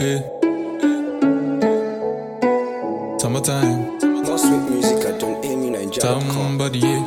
Yeah. Summertime. More sweet music at donamynigeria.com. Somebody, yeah.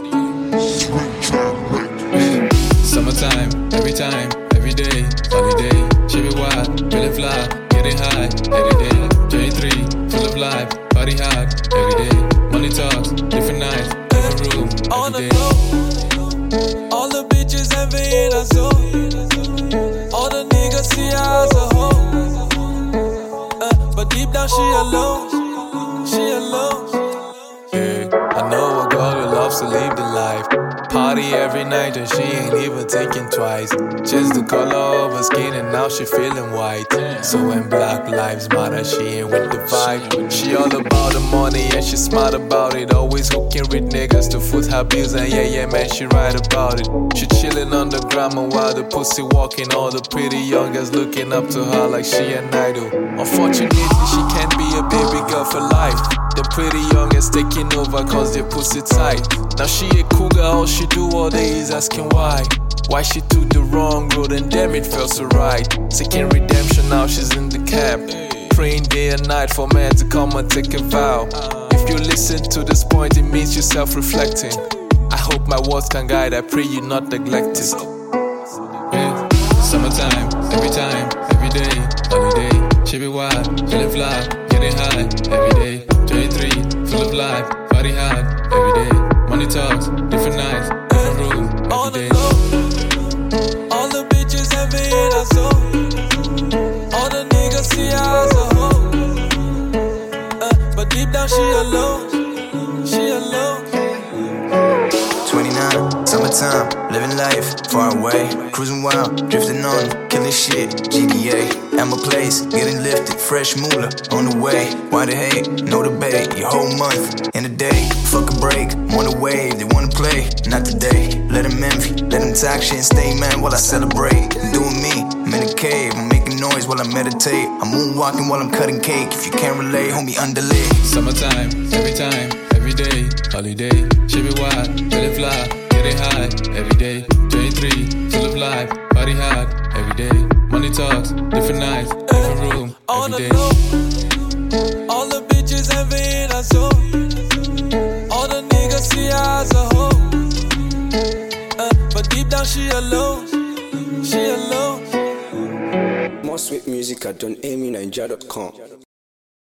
Summertime, every time, every day, holiday. She be wild, feeling fly, getting high, every day. 23, full of life, party hard, every day. Money talks, different nights, different room, every day. All the bitches envying us all. All the niggas see her as a hoe. But deep down she alone. She alone. Yeah, I know a girl who loves to live the life. Party every night and she ain't even thinking twice. Just the color of her skin and now she feeling white. So when Black Lives Matter, she ain't with the vibe. She all about the money and she smart about it. Always hooking with niggas to foot her bills and yeah man, she right about it. She chilling on the grammar while the pussy walking. All the pretty young girls looking up to her like she an idol. Unfortunately, she can't be a baby girl for life. The pretty youngest taking over cause they pussy tight. Now she a cool girl, all she do all day is asking why. Why she took the wrong road and damn it felt so right. Seeking redemption, now she's in the camp. Praying day and night for man to come and take a vow. If you listen to this point, it means you're self-reflecting. I hope my words can guide, I pray you not neglect it. Yeah. Summertime, every time, every day, holiday. She be wild, feeling fly, getting high, every day. 23, full of life, party hard, every day. Money talks, different nights, different room, every day. All the bitches envying us all. All the niggas see her as a hoe. But deep down she alone. She alone. 29, summertime, living life, far away. Cruising wild, drifting on, killing shit, GDA. At my place, getting lifted, fresh moolah, on the way. Why the hate? No debate, your whole month, in a day. Fuck a break, I'm on the wave, they wanna play, not today. Let them envy, let them talk shit and stay mad while I celebrate. I'm doing me, I'm in a cave, I'm making noise while I meditate. I'm moonwalking while I'm cutting cake, if you can't relate, homie, underlay. Summertime, every time, every day, holiday. She be wild, feeling fly, getting high, every day. 23, full of life, party hard, every day. Money talks, different nights, different room, every day. All the bitches envying us all. All the niggas see her as a hoe. But deep down she alone. She alone. More sweet music at donamynigeria.com.